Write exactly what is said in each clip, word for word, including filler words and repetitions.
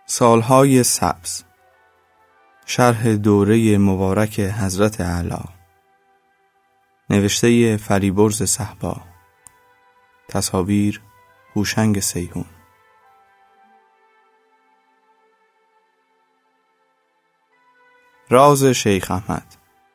سالهای سبز. شرح دوره مبارک حضرت اعلی. نوشته فریبرز صهبا. تصاویر هوشنگ سیحون. راز شیخ احمد.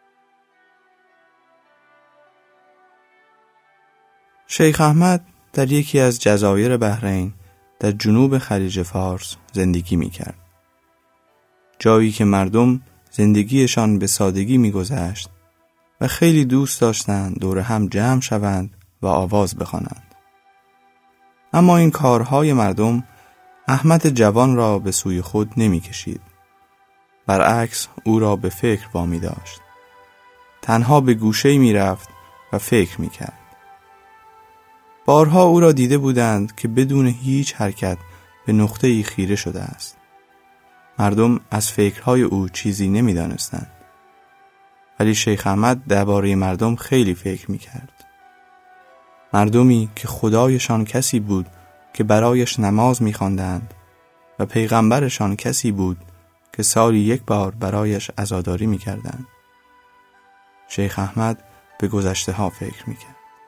شیخ احمد در یکی از جزایر بحرین در جنوب خلیج فارس زندگی می کرد. جایی که مردم زندگیشان به سادگی می گذشت و خیلی دوست داشتند دور هم جمع شوند و آواز بخوانند. اما این کارهای مردم احمد جوان را به سوی خود نمی کشید. برعکس او را به فکر وامی داشت. تنها به گوشه‌ای می رفت و فکر می کرد. بارها او را دیده بودند که بدون هیچ حرکت به نقطه‌ای خیره شده است. مردم از فکرهای او چیزی نمی دانستند. ولی شیخ احمد درباره مردم خیلی فکر می کرد. مردمی که خدایشان کسی بود که برایش نماز می خواندند و پیغمبرشان کسی بود که سالی یک بار برایش عزاداری می کردند. شیخ احمد به گذشته ها فکر می کرد.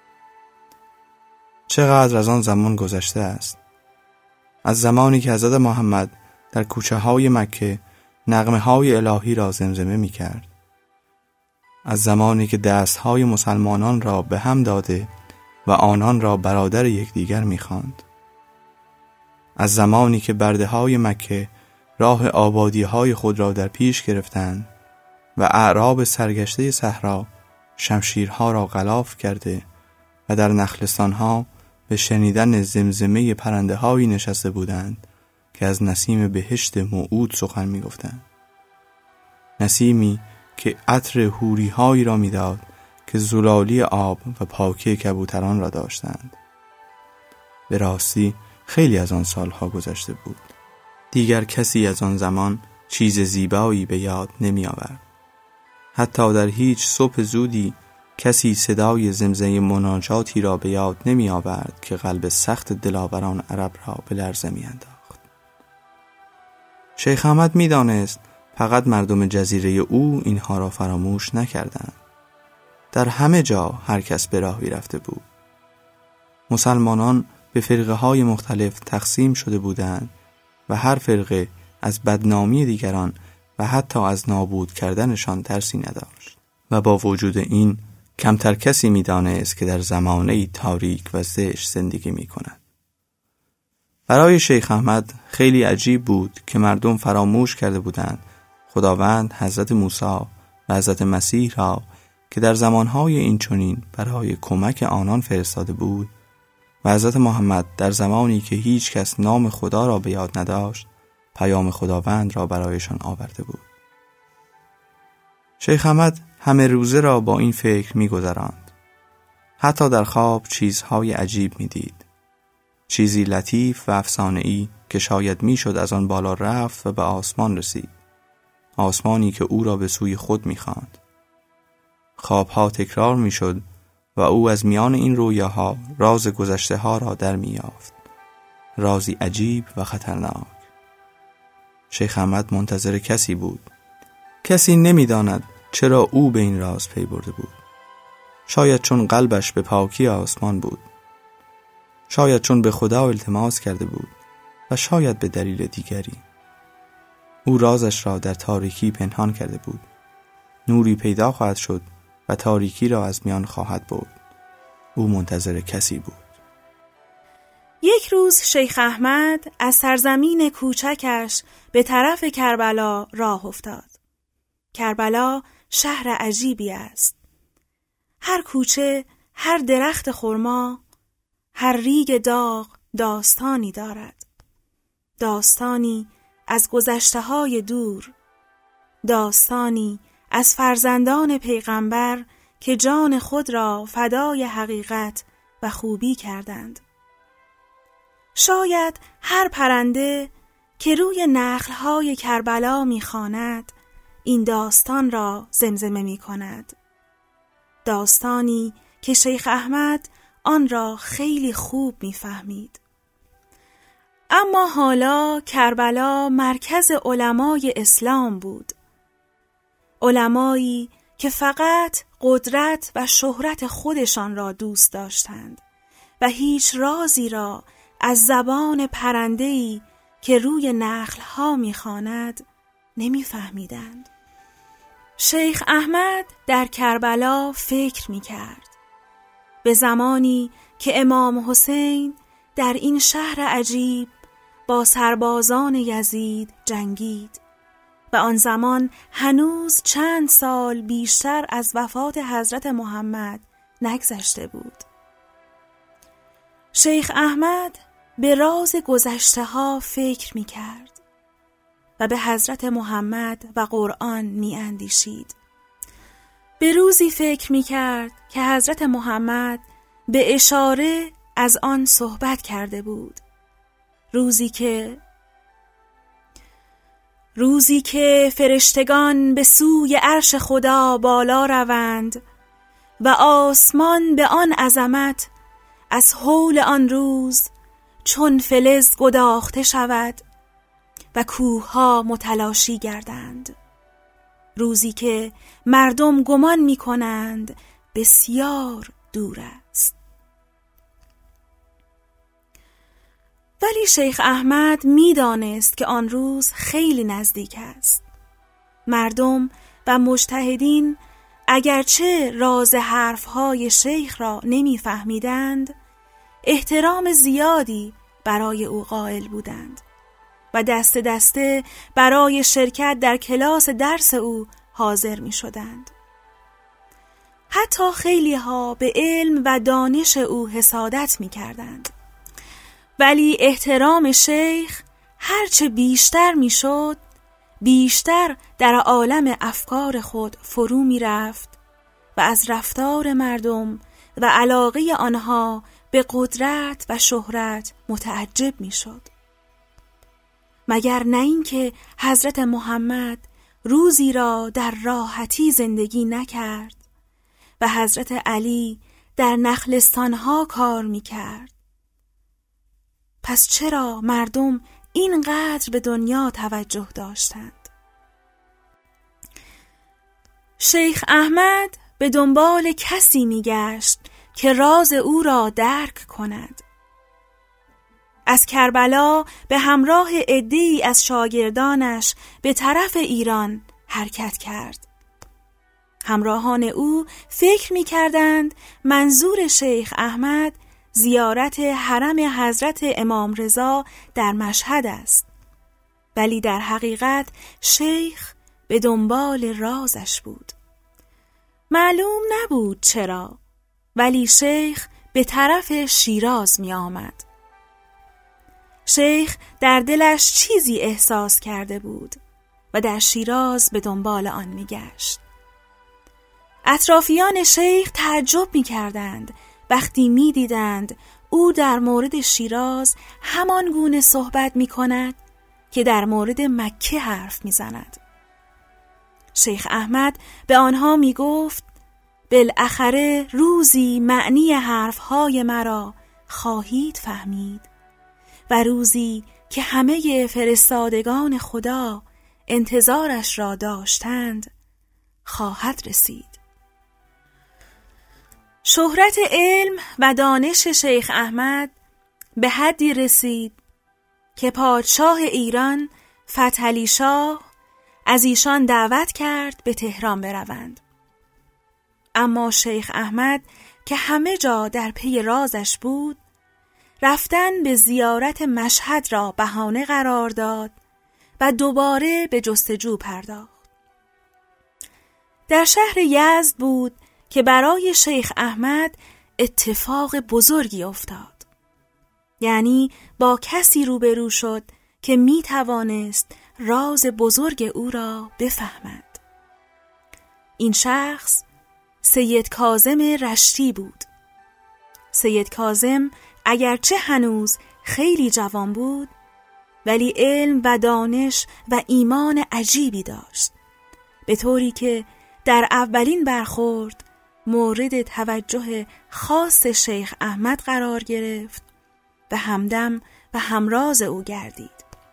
چقدر از آن زمان گذشته است. از زمانی که حضرت محمد در کوچه های مکه نغمه های الهی را زمزمه می کرد. از زمانی که دست های مسلمانان را به هم داده و آنان را برادر یکدیگر می خواند. از زمانی که برده های مکه راه آبادی های خود را در پیش گرفتند و اعراب سرگشته صحرا شمشیرها را غلاف کرده و در نخلستان ها به شنیدن زمزمه پرنده هایی نشسته بودند که از نسیم بهشت موعود سخن می گفتند. نسیمی که عطر حوری هایی را می داد که زلالی آب و پاکی کبوتران را داشتند. به راستی خیلی از آن سالها گذشته بود. دیگر کسی از آن زمان چیز زیبایی به یاد نمی آورد. حتی در هیچ صبح زودی کسی صدای زمزمه مناجاتی را به یاد نمی آورد که قلب سخت دلاوران عرب را به لرزه می انداخت. شیخ احمد می دانست فقط مردم جزیره او اینها را فراموش نکردند. در همه جا هر کس به راهی رفته بود. مسلمانان به فرقه های مختلف تقسیم شده بودند و هر فرقه از بدنامی دیگران و حتی از نابود کردنشان ترسی نداشت. و با وجود این کمتر کسی می دانست که در زمانه‌ای تاریک و زشت زندگی می کند. برای شیخ احمد خیلی عجیب بود که مردم فراموش کرده بودند خداوند حضرت موسی و حضرت مسیح را که در زمانهای این چنین برای کمک آنان فرستاده بود و حضرت محمد در زمانی که هیچ کس نام خدا را به یاد نداشت پیام خداوند را برایشان آورده بود. شیخ احمد همه روزه را با این فکر می گذراند. حتی در خواب چیزهای عجیب می دید. چیزی لطیف و افسانه‌ای که شاید می شد از آن بالا رفت و به آسمان رسید. آسمانی که او را به سوی خود می خواند. خوابها تکرار می شد و او از میان این رویاها راز گذشته ها را در می یافت. رازی عجیب و خطرناک. شیخ احمد منتظر کسی بود. کسی نمی داند چرا او به این راز پی برده بود. شاید چون قلبش به پاکی آسمان بود. شاید چون به خدا التماس کرده بود و شاید به دلیل دیگری. او رازش را در تاریکی پنهان کرده بود. نوری پیدا خواهد شد و تاریکی را از میان خواهد برد. او منتظر کسی بود. یک روز شیخ احمد از سرزمین کوچکش به طرف کربلا راه افتاد. کربلا شهر عجیبی است. هر کوچه، هر درخت خرما، هر ریگ داغ داستانی دارد. داستانی از گذشته‌های دور. داستانی از فرزندان پیغمبر که جان خود را فدای حقیقت و خوبی کردند. شاید هر پرنده که روی نخل‌های کربلا می‌خواند این داستان را زمزمه می‌کند. داستانی که شیخ احمد آن را خیلی خوب می‌فهمید. اما حالا کربلا مرکز علمای اسلام بود. علمایی که فقط قدرت و شهرت خودشان را دوست داشتند و هیچ رازی را از زبان پرنده‌ای که روی نخل‌ها می‌خواند نمی‌فهمیدند. شیخ احمد در کربلا فکر می‌کرد به زمانی که امام حسین در این شهر عجیب با سربازان یزید جنگید و آن زمان هنوز چند سال بیشتر از وفات حضرت محمد نگذشته بود. شیخ احمد به راز گذشته ها فکر می کرد و به حضرت محمد و قرآن می اندیشید. به روزی فکر می کرد که حضرت محمد به اشاره از آن صحبت کرده بود. روزی که روزی که فرشتگان به سوی عرش خدا بالا روند و آسمان به آن عظمت از هول آن روز چون فلز گداخته شود و کوه‌ها متلاشی گردند. روزی که مردم گمان می کنند بسیار دور است. ولی شیخ احمد می دانست که آن روز خیلی نزدیک است. مردم و مجتهدین اگرچه راز حرفهای شیخ را نمی فهمیدند، احترام زیادی برای او قائل بودند و دست دسته برای شرکت در کلاس درس او حاضر می شدند. حتی خیلی ها به علم و دانش او حسادت می کردند. ولی احترام شیخ هرچه بیشتر می شد، بیشتر در عالم افکار خود فرو می رفت و از رفتار مردم و علاقه آنها به قدرت و شهرت متعجب می شد. مگر نه اینکه حضرت محمد روزی را در راحتی زندگی نکرد و حضرت علی در نخلستانها کار می کرد. پس چرا مردم اینقدر به دنیا توجه داشتند؟ شیخ احمد به دنبال کسی می گشت که راز او را درک کند. از کربلا به همراه عده‌ای از شاگردانش به طرف ایران حرکت کرد. همراهان او فکر می کردند منظور شیخ احمد زیارت حرم حضرت امام رضا در مشهد است، ولی در حقیقت شیخ به دنبال رازش بود. معلوم نبود چرا، ولی شیخ به طرف شیراز می آمد. شیخ در دلش چیزی احساس کرده بود و در شیراز به دنبال آن می گشت. اطرافیان شیخ تعجب می کردند وقتی می دیدند او در مورد شیراز همان گونه صحبت می کند که در مورد مکه حرف می زند. شیخ احمد به آنها می گفت بالاخره روزی معنی حرفهای مرا خواهید فهمید و روزی که همه فرستادگان خدا انتظارش را داشتند خواهد رسید. شهرت علم و دانش شیخ احمد به حدی رسید که پادشاه ایران فتحعلی شاه از ایشان دعوت کرد به تهران بروند. اما شیخ احمد که همه جا در پی رازش بود، رفتن به زیارت مشهد را بهانه قرار داد و دوباره به جستجو پرداخت. در شهر یزد بود که برای شیخ احمد اتفاق بزرگی افتاد. یعنی با کسی روبرو شد که می توانست راز بزرگ او را بفهمد. این شخص سید کاظم رشتی بود. سید کاظم اگرچه هنوز خیلی جوان بود، ولی علم و دانش و ایمان عجیبی داشت، به طوری که در اولین برخورد مورد توجه خاص شیخ احمد قرار گرفت و همدم و همراز او گردید.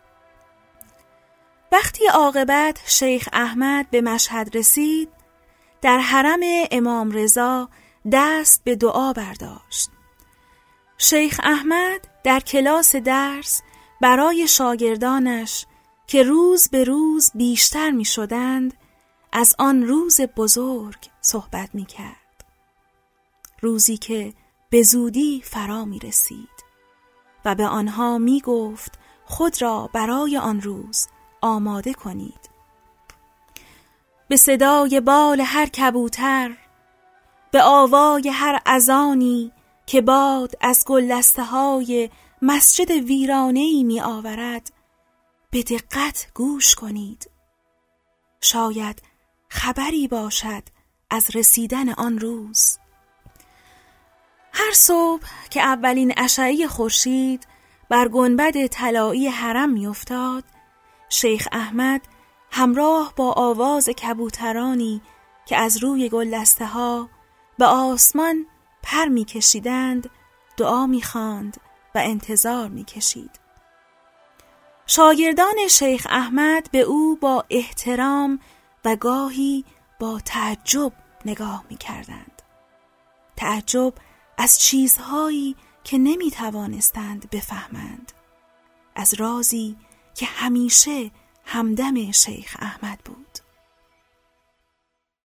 وقتی عاقبت شیخ احمد به مشهد رسید، در حرم امام رضا دست به دعا برداشت. شیخ احمد در کلاس درس برای شاگردانش که روز به روز بیشتر می شدند از آن روز بزرگ صحبت می کرد. روزی که به زودی فرا می رسید و به آنها می گفت خود را برای آن روز آماده کنید. به صدای بال هر کبوتر، به آوای هر اذانی که باد از گلدسته های مسجد ویرانه‌ای می آورد، به دقت گوش کنید. شاید خبری باشد از رسیدن آن روز. هر صبح که اولین اشعه خورشید بر گنبد طلایی حرم می افتاد، شیخ احمد همراه با آواز کبوترانی که از روی گلدسته ها به آسمان پر می کشیدند دعا می خواند و انتظار می کشید. شاگردان شیخ احمد به او با احترام و گاهی با تعجب نگاه می کردند. تعجب از چیزهایی که نمی توانستند بفهمند، از رازی که همیشه همدم شیخ احمد بود.